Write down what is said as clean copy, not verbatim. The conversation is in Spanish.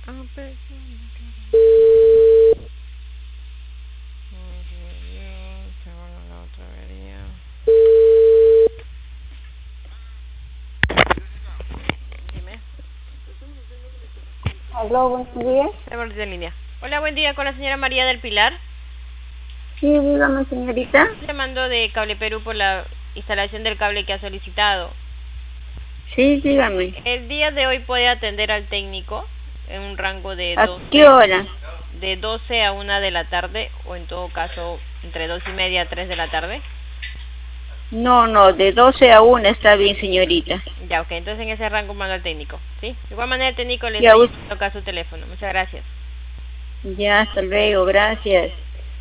Dime. Aló, buenos días. De línea. Hola, buen día con la señora María del Pilar. Sí, dígame, señorita. Estoy llamando de Cable Perú por la instalación del cable que ha solicitado. Sí, dígame. El día de hoy puede atender al técnico en un rango de ¿A qué hora? de 12 a 1 de la tarde, o en todo caso entre 2:30 a 3 de la tarde. No, de 12 a 1 está bien, señorita. Ya, ok, entonces en ese rango mando al técnico, ¿sí? De igual manera el técnico le Ya, está llamando a su teléfono. Muchas gracias. ya, hasta luego, gracias.